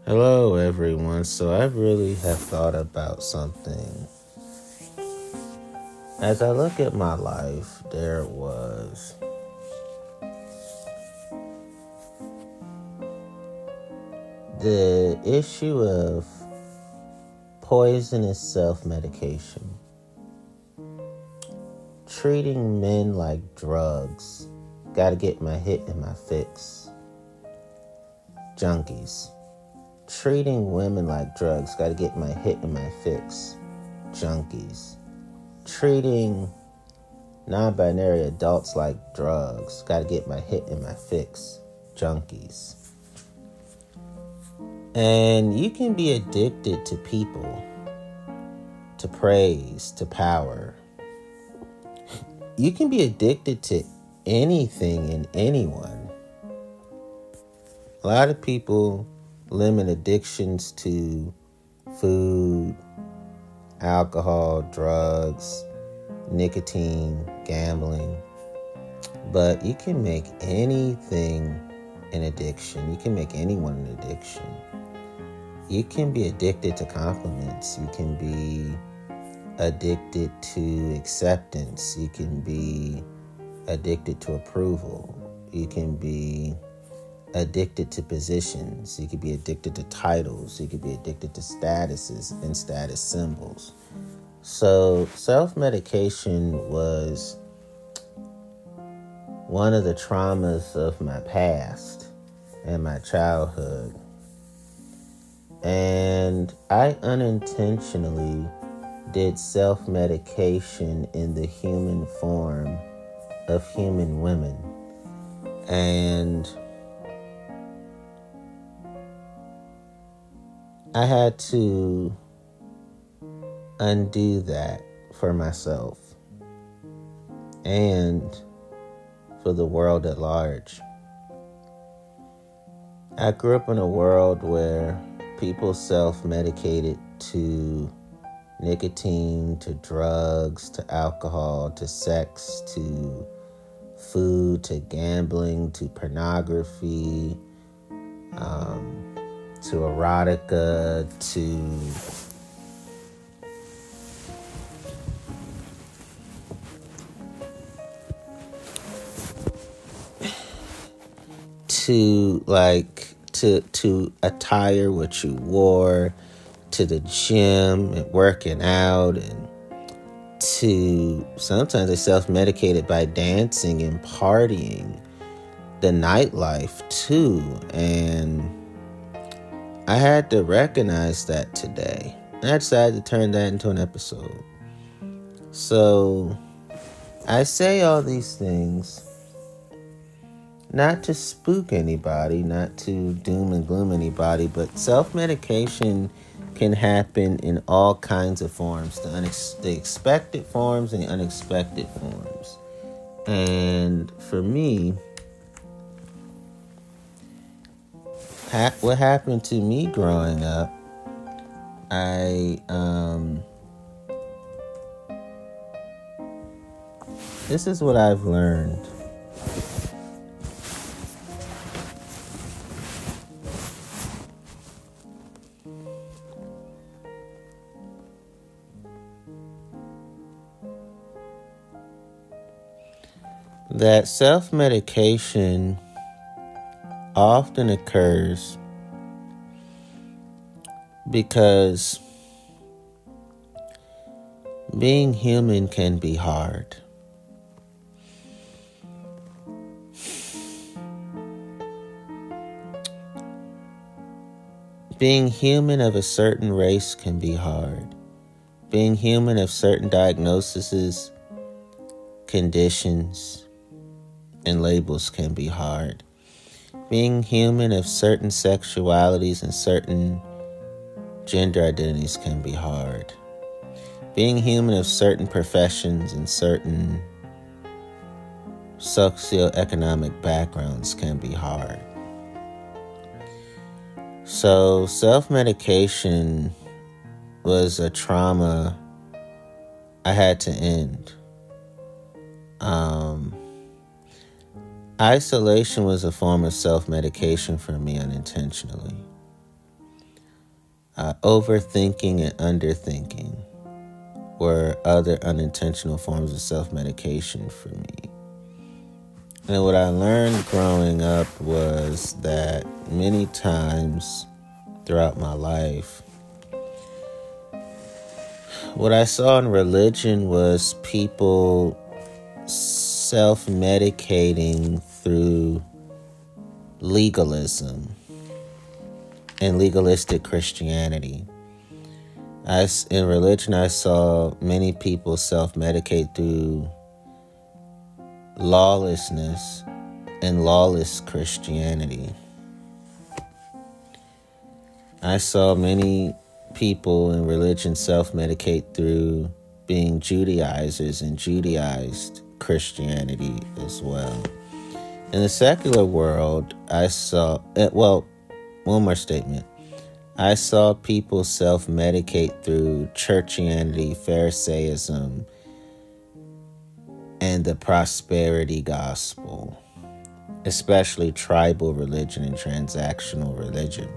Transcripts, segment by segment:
Hello, everyone. So I really have thought about something. As I look at my life, there was the issue of poisonous self-medication, treating men like drugs, gotta get my hit and my fix, junkies. Treating women like drugs, gotta get my hit and my fix, junkies. Treating non-binary adults like drugs, gotta get my hit and my fix, junkies. And you can be addicted to people, to praise, to power. You can be addicted to anything and anyone. A lot of people limit addictions to food, alcohol, drugs, nicotine, gambling. But you can make anything an addiction. You can make anyone an addiction. You can be addicted to compliments. You can be addicted to acceptance. You can be addicted to approval. You can be addicted to positions. You could be addicted to titles. You could be addicted to statuses and status symbols. So self-medication was one of the traumas of my past and my childhood. And I unintentionally did self-medication in the human form of human women. And I had to undo that for myself and for the world at large. I grew up in a world where people self-medicated to nicotine, to drugs, to alcohol, to sex, to food, to gambling, to pornography, to erotica, to attire, what you wore, to the gym and working out, and to sometimes they self-medicated by dancing and partying, the nightlife too. And I had to recognize that today. And I decided to turn that into an episode. So I say all these things not to spook anybody, not to doom and gloom anybody, but self-medication can happen in all kinds of forms, the expected forms and the unexpected forms. And for me, what happened to me growing up, this is what I've learned. That self-medication often occurs because being human can be hard. Being human of a certain race can be hard. Being human of certain diagnoses, conditions, and labels can be hard. Being human of certain sexualities and certain gender identities can be hard. Being human of certain professions and certain socioeconomic backgrounds can be hard. So self-medication was a trauma I had to end. Isolation was a form of self-medication for me unintentionally. Overthinking and underthinking were other unintentional forms of self-medication for me. And what I learned growing up was that many times throughout my life, what I saw in religion was people self-medicating through legalism and legalistic Christianity. In religion, I saw many people self-medicate through lawlessness and lawless Christianity. I saw many people in religion self-medicate through being Judaizers and Judaized Christianity as well. In the secular world, I saw, one more statement. I saw people self-medicate through churchianity, Pharisaism, and the prosperity gospel, especially tribal religion and transactional religion.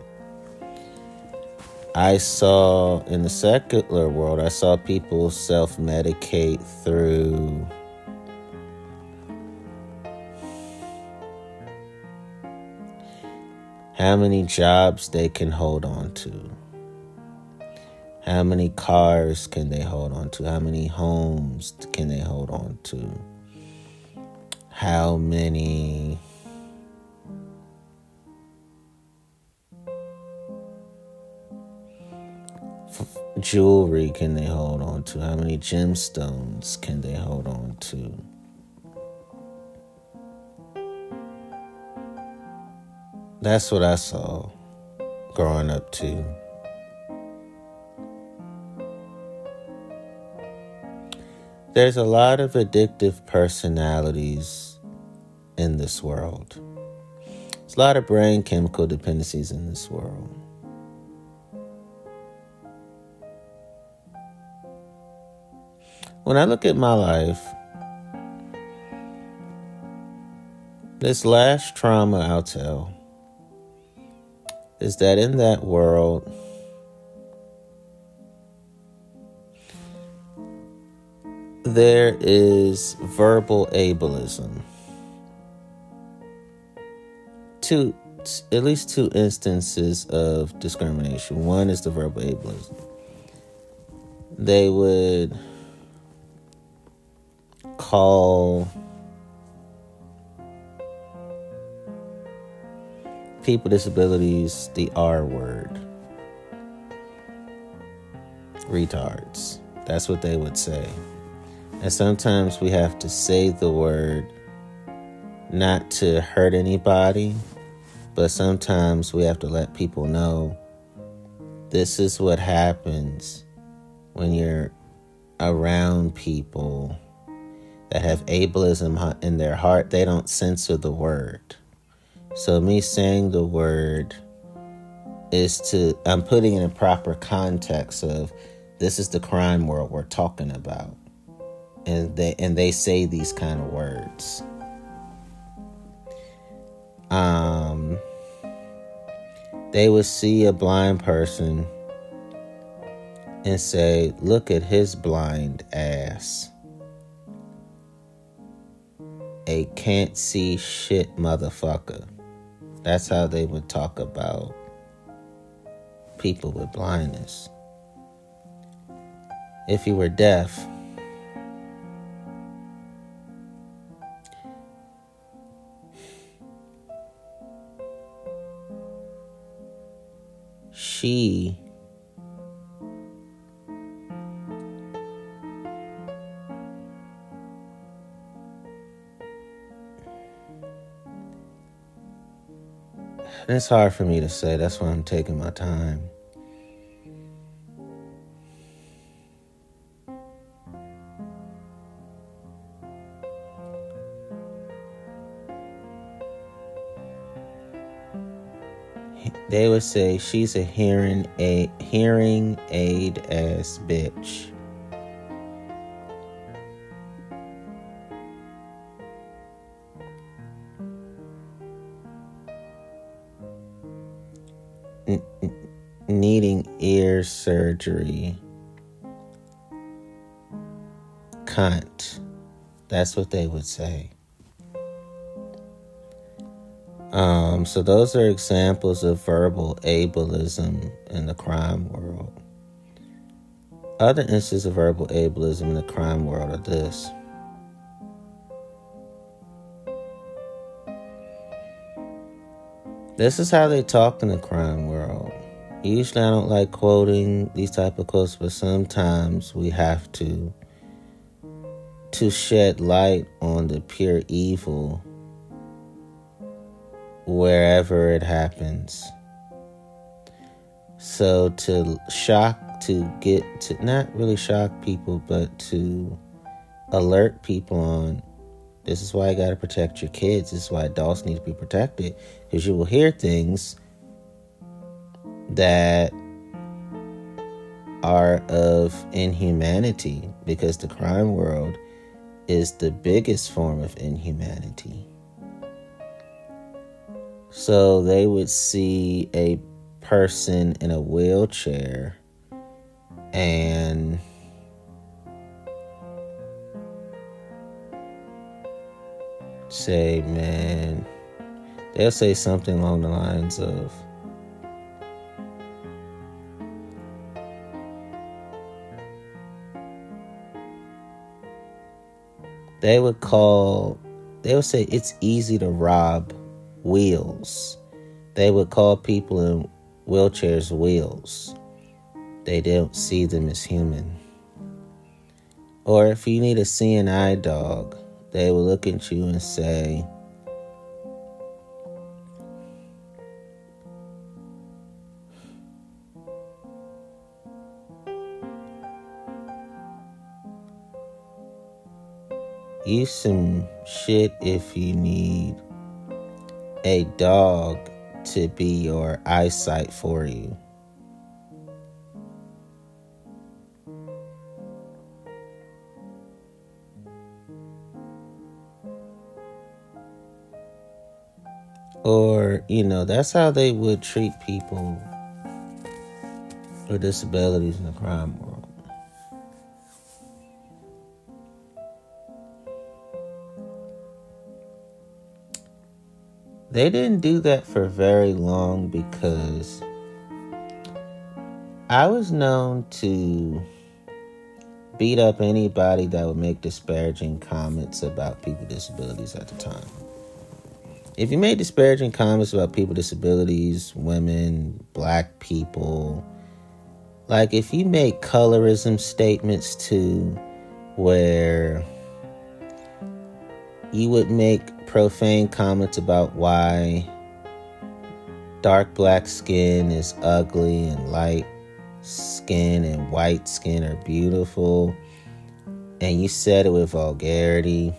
I saw, in the secular world, I saw people self-medicate through how many jobs they can hold on to. How many cars can they hold on to? How many homes can they hold on to? How many jewelry can they hold on to? How many gemstones can they hold on to? That's what I saw growing up too. There's a lot of addictive personalities in this world. There's a lot of brain chemical dependencies in this world. When I look at my life, this last trauma I'll tell is that in that world, there is verbal ableism. At least two instances of discrimination. One is the verbal ableism. They would call people with disabilities the R word. Retards. That's what they would say. And sometimes we have to say the word not to hurt anybody, but sometimes we have to let people know this is what happens when you're around people that have ableism in their heart. They don't censor the word. So me saying the word I'm putting it in proper context of this is the crime world we're talking about. And they say these kind of words. They would see a blind person and say, look at his blind ass. A can't see shit motherfucker. That's how they would talk about people with blindness. If you were deaf, it's hard for me to say. That's why I'm taking my time. They would say she's a hearing aid ass bitch. needing ear surgery. Cunt. That's what they would say. So those are examples of verbal ableism in the crime world. Other instances of verbal ableism in the crime world are this. This is how they talk in the crime world. Usually I don't like quoting these type of quotes, but sometimes we have to shed light on the pure evil wherever it happens. So not really shock people, but to alert people on, this is why you got to protect your kids. This is why adults need to be protected, because you will hear things that are of inhumanity, because the crime world is the biggest form of inhumanity. So they would see a person in a wheelchair and say, man, they'll say something along the lines of, they would say it's easy to rob wheels. They would call people in wheelchairs wheels. They don't see them as human. Or if you need a seeing eye dog, they will look at you and say, you some shit if you need a dog to be your eyesight for you. Or, that's how they would treat people with disabilities in the crime world. They didn't do that for very long, because I was known to beat up anybody that would make disparaging comments about people with disabilities at the time. If you made disparaging comments about people with disabilities, women, black people, like if you made colorism statements too, where you would make profane comments about why dark black skin is ugly and light skin and white skin are beautiful, and you said it with vulgarity,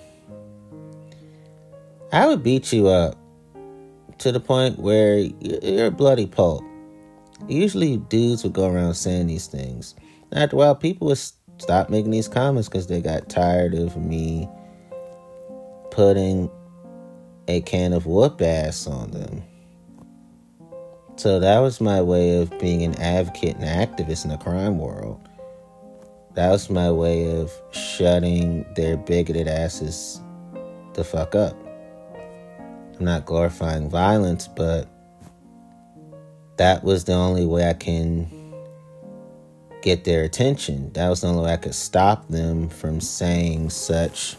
I would beat you up to the point where you're a bloody pulp. Usually dudes would go around saying these things. After a while, people would stop making these comments because they got tired of me putting a can of whoop ass on them. So that was my way of being an advocate and activist in the crime world. That was my way of shutting their bigoted asses the fuck up. I'm not glorifying violence, but that was the only way I can get their attention. That was the only way I could stop them from saying such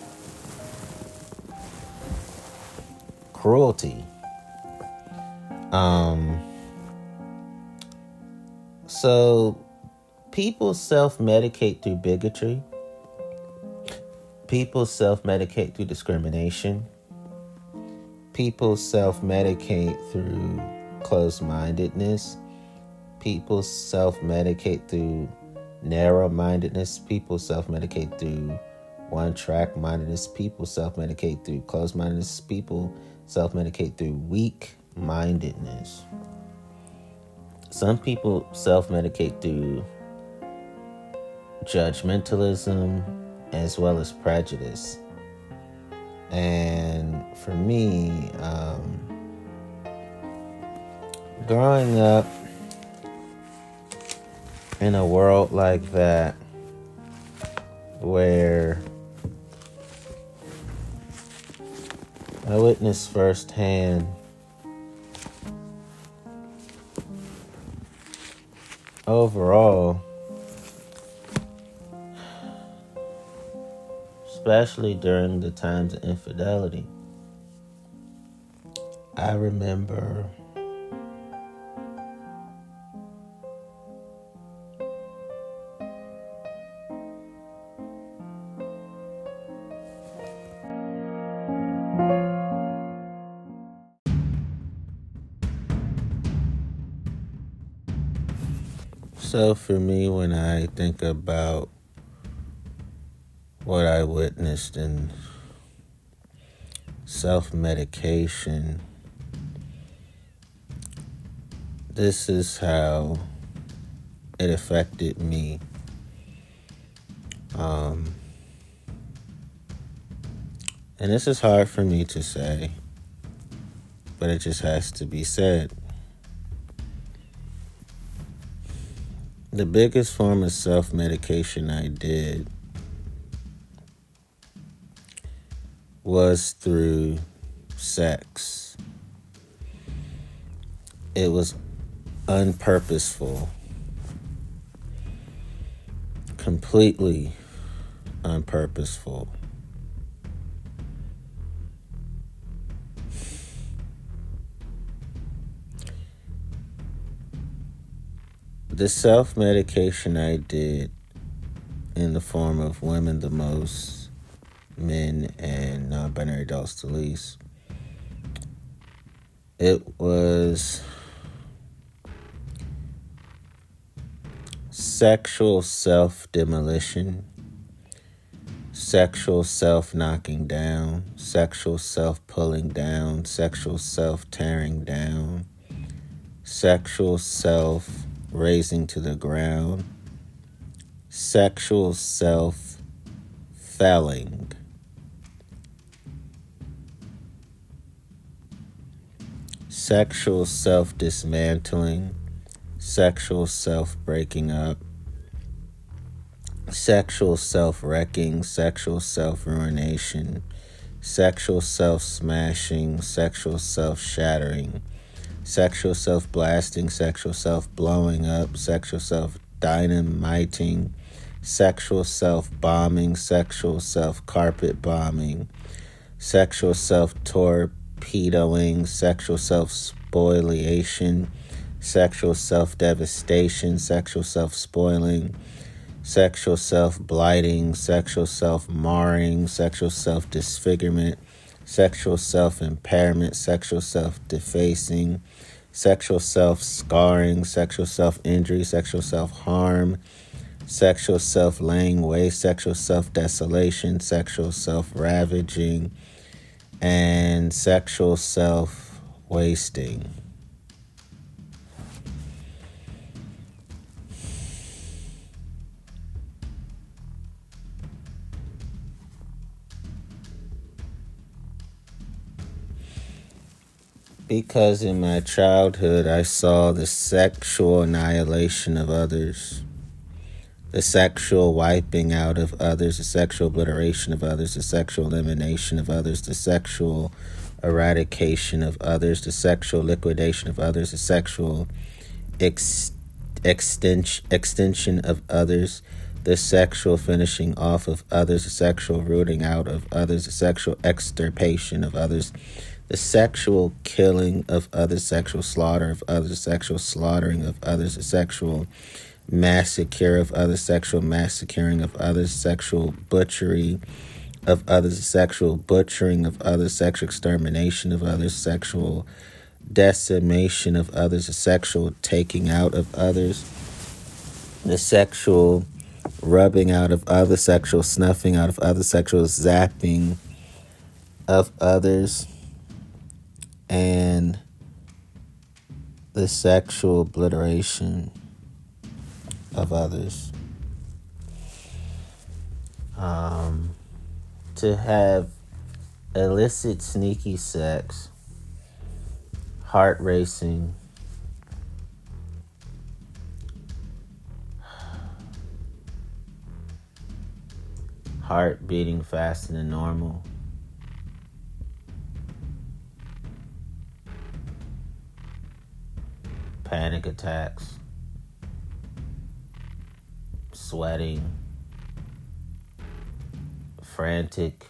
cruelty. So people self-medicate through bigotry. People self-medicate through discrimination. People self-medicate through closed-mindedness. People self-medicate through narrow-mindedness. People self-medicate through one-track-mindedness. People self-medicate through closed-mindedness. People self-medicate through weak-mindedness. Some people self-medicate through judgmentalism as well as prejudice. And for me, growing up, in a world like that, where I witnessed firsthand overall, especially during the times of infidelity, I remember so for me, when I think about what I witnessed in self-medication, this is how it affected me. And this is hard for me to say, but it just has to be said. The biggest form of self-medication I did was through sex. It was unpurposeful, completely unpurposeful. The self-medication I did in the form of women the most, men and non-binary adults the least, it was sexual self-demolition, sexual self-knocking down, sexual self-pulling down, sexual self-tearing down, sexual self-raising to the ground, sexual self-felling, sexual self-dismantling, sexual self-breaking up, sexual self-wrecking, sexual self-ruination, sexual self-smashing, sexual self-shattering, sexual self-blasting, sexual self-blowing up, sexual self-dynamiting, sexual self-bombing, sexual self-carpet bombing, sexual self-torpedoing, sexual self-spoliation, sexual self-devastation, sexual self-spoiling, sexual self-blighting, sexual self-marring, sexual self-disfigurement, sexual self-impairment, sexual self-defacing, sexual self-scarring, sexual self-injury, sexual self-harm, sexual self-laying waste, sexual self-desolation, sexual self-ravaging, and sexual self-wasting. Because in my childhood, I saw the sexual annihilation of others, the sexual wiping out of others, the sexual obliteration of others, the sexual elimination of others, the sexual eradication of others, the sexual liquidation of others, the sexual extension of others, the sexual finishing off of others, the sexual rooting out of others, the sexual extirpation of others, the sexual killing of others, sexual slaughter of others, sexual slaughtering of others, the sexual massacre of others, sexual massacring of others, sexual butchery of others, sexual butchering of others, sexual extermination of others, sexual decimation of others, the sexual taking out of others, the sexual rubbing out of others, sexual snuffing out of others, sexual zapping of others, and the sexual obliteration of others. To have illicit, sneaky sex, heart racing, heart beating faster than normal, panic attacks, sweating, frantic,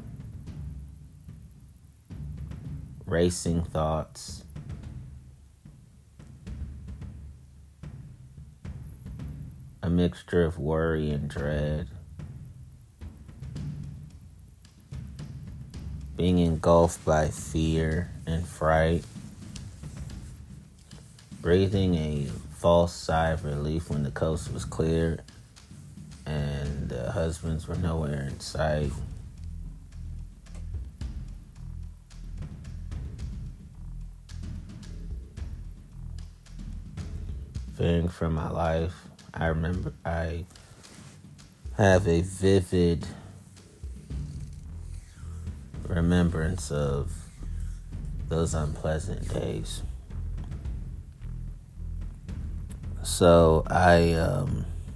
racing thoughts, a mixture of worry and dread, being engulfed by fear and fright, breathing a false sigh of relief when the coast was cleared and the husbands were nowhere in sight. Fearing for my life. I remember I have a vivid remembrance of those unpleasant days. So I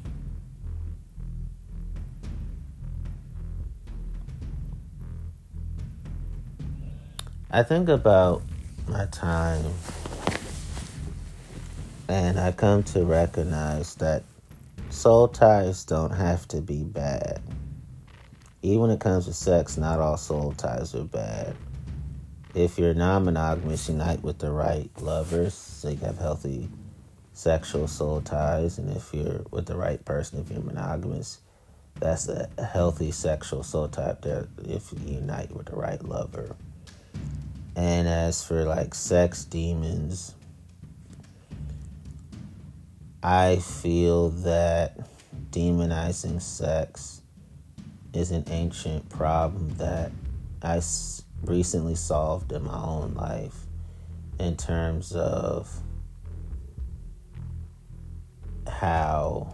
think about my time, and I come to recognize that soul ties don't have to be bad. Even when it comes to sex, not all soul ties are bad. If you're non-monogamous, unite with the right lovers so you have healthy sexual soul ties. And if you're with the right person, if you're monogamous, that's a healthy sexual soul tie there if you unite with the right lover. And as for like sex demons, I feel that demonizing sex is an ancient problem that I recently solved in my own life in terms of how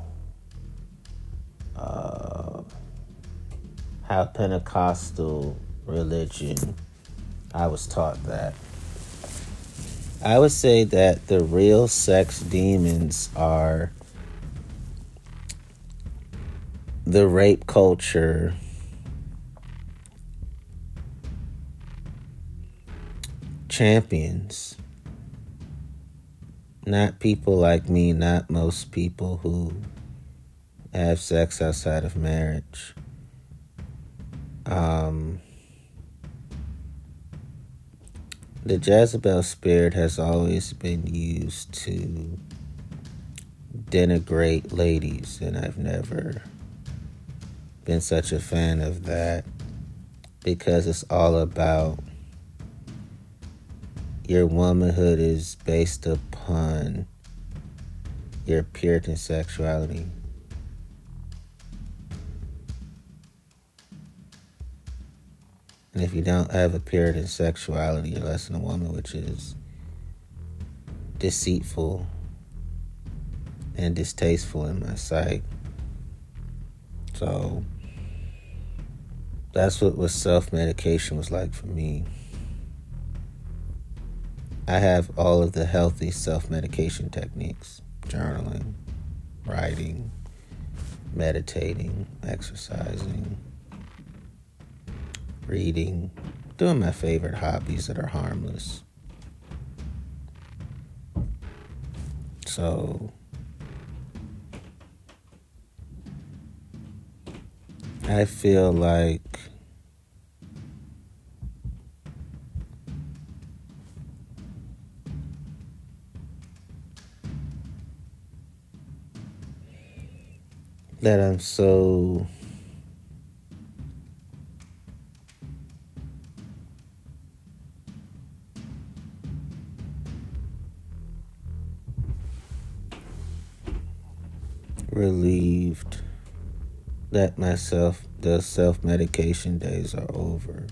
Pentecostal religion, I was taught that. I would say that the real sex demons are the rape culture, champions. Not people like me, not most people who have sex outside of marriage. The Jezebel spirit has always been used to denigrate ladies, and I've never been such a fan of that because it's all about your womanhood is based upon your Puritan sexuality. And if you don't have a Puritan sexuality, you're less than a woman, which is deceitful and distasteful in my sight. So that's what self-medication was like for me. I have all of the healthy self-medication techniques: journaling, writing, meditating, exercising, reading, doing my favorite hobbies that are harmless. So I feel like that I'm so relieved that the self-medication days are over.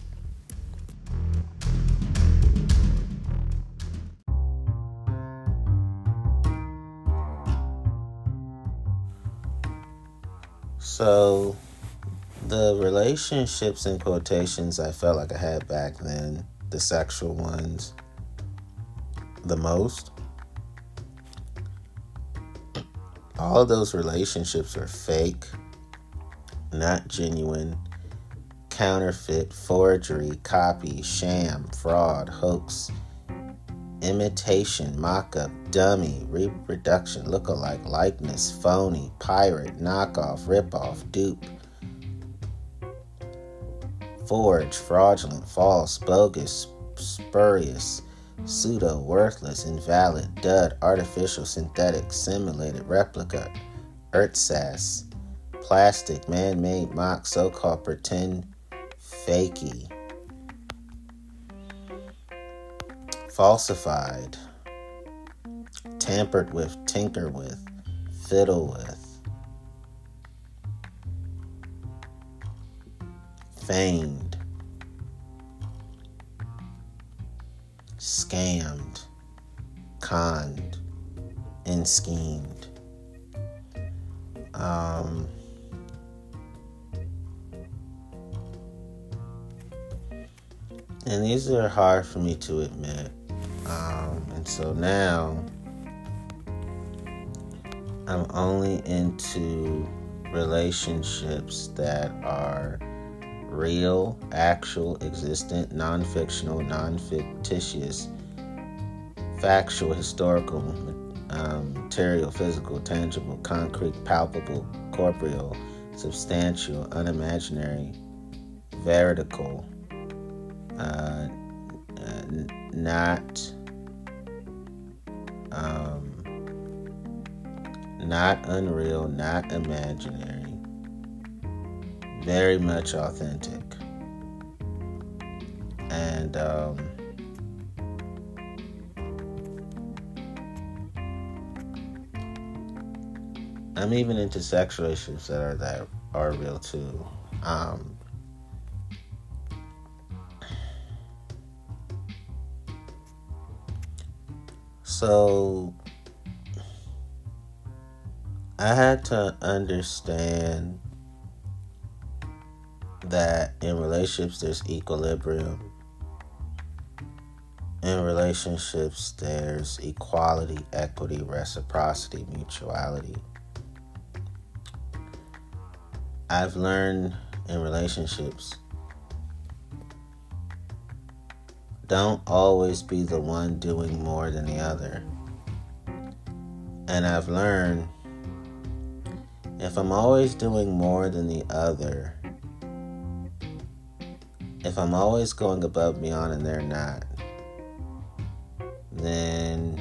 So the relationships in quotations I felt like I had back then, the sexual ones, the most, all of those relationships are fake, not genuine, counterfeit, forgery, copy, sham, fraud, hoax, imitation, mock-up, dummy, reproduction, look-alike, likeness, phony, pirate, knockoff, rip-off, dupe, forge, fraudulent, false, bogus, spurious, pseudo, worthless, invalid, dud, artificial, synthetic, simulated, replica, ersatz, plastic, man-made, mock, so-called pretend, fakey, falsified, tampered with, tinker with, fiddle with, feigned, scammed, conned, and schemed. And these are hard for me to admit. And so now I'm only into relationships that are real, actual, existent, non-fictional, non-fictitious, factual, historical, material, physical, tangible, concrete, palpable, corporeal, substantial, unimaginary, veridical, not unreal, not imaginary, very much authentic. And I'm even into sexual relationships that are real too. So I had to understand that in relationships there's equilibrium. In relationships there's equality, equity, reciprocity, mutuality. I've learned in relationships, don't always be the one doing more than the other. And I've learned, if I'm always doing more than the other, if I'm always going above and beyond and they're not, then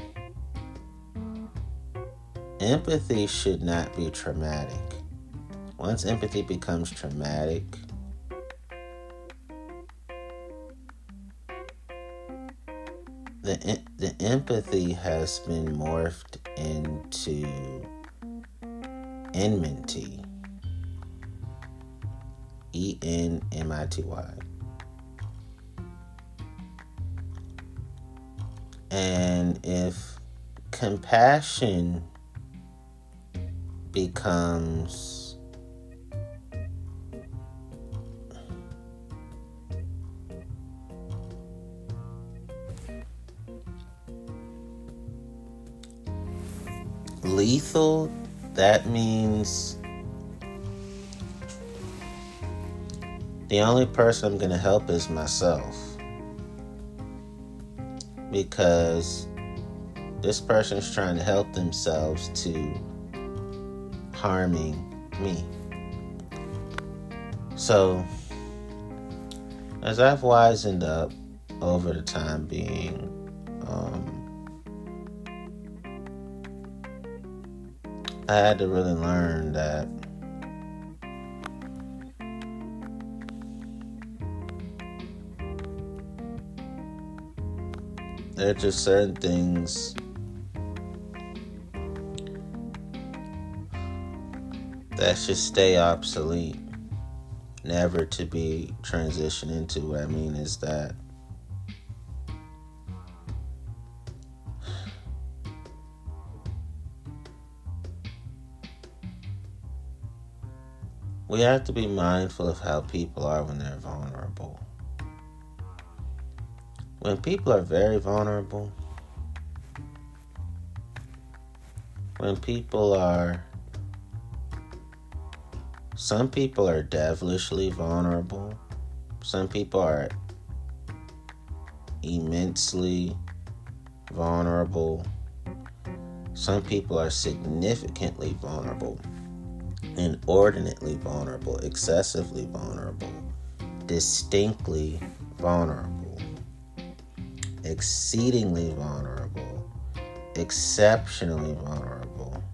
empathy should not be traumatic. Once empathy becomes traumatic, the empathy has been morphed into enmity. Enmity. And if compassion becomes lethal, that means the only person I'm going to help is myself. Because this person is trying to help themselves to harming me. So, as I've wisened up over the time being, I had to really learn that there are just certain things that should stay obsolete, never to be transitioned into. What I mean is that we have to be mindful of how people are when they're vulnerable. When people are very vulnerable, some people are devilishly vulnerable, Some people are immensely vulnerable. Some people are significantly vulnerable, inordinately vulnerable, excessively vulnerable, distinctly vulnerable, exceedingly vulnerable, exceptionally vulnerable,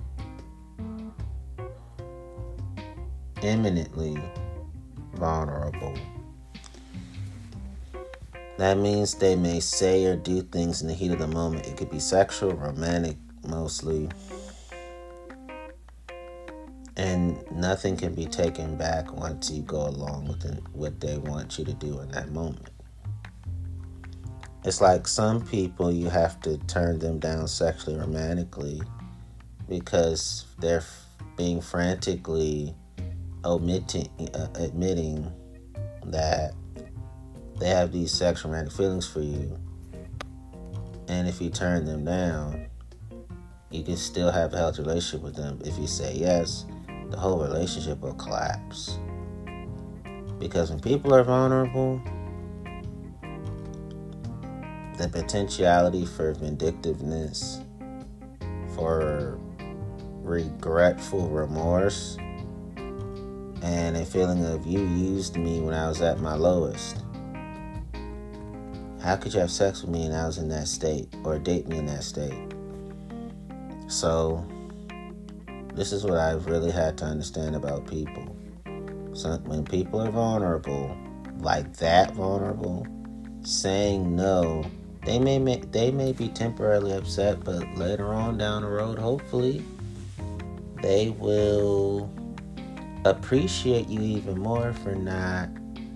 eminently vulnerable. That means they may say or do things in the heat of the moment. It could be sexual, romantic, mostly. And nothing can be taken back once you go along with what they want you to do in that moment. It's like some people, you have to turn them down sexually, romantically, because they're being frantically admitting that they have these sexual romantic feelings for you. And if you turn them down, you can still have a healthy relationship with them. If you say yes, the whole relationship will collapse. Because when people are vulnerable, the potentiality for vindictiveness, for regretful remorse, and a feeling of you used me when I was at my lowest. How could you have sex with me and I was in that state, or date me in that state? So, this is what I've really had to understand about people. So when people are vulnerable, like that vulnerable, saying no, they may be temporarily upset, but later on down the road, hopefully, they will appreciate you even more for not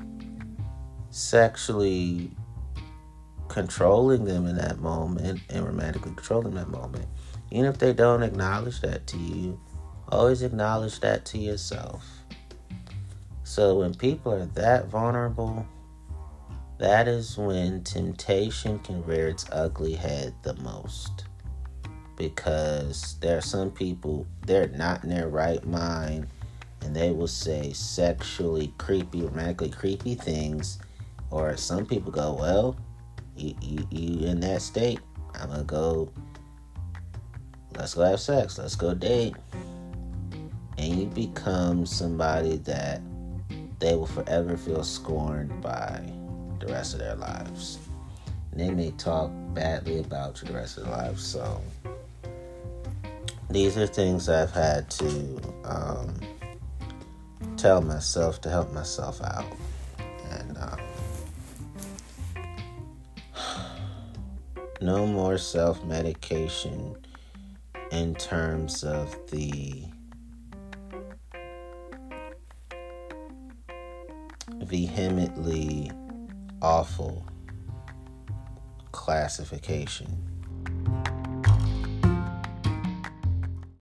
sexually controlling them in that moment and romantically controlling that moment. Even if they don't acknowledge that to you, always acknowledge that to yourself. So when people are that vulnerable, that is when temptation can rear its ugly head the most. Because there are some people, they're not in their right mind, and they will say sexually creepy, romantically creepy things. Or some people go, well, you in that state, I'm gonna go, let's go have sex, let's go date. And you become somebody that they will forever feel scorned by the rest of their lives. And they may talk badly about you the rest of their lives. So these are things I've had to tell myself to help myself out. And no more self-medication in terms of the vehemently awful classification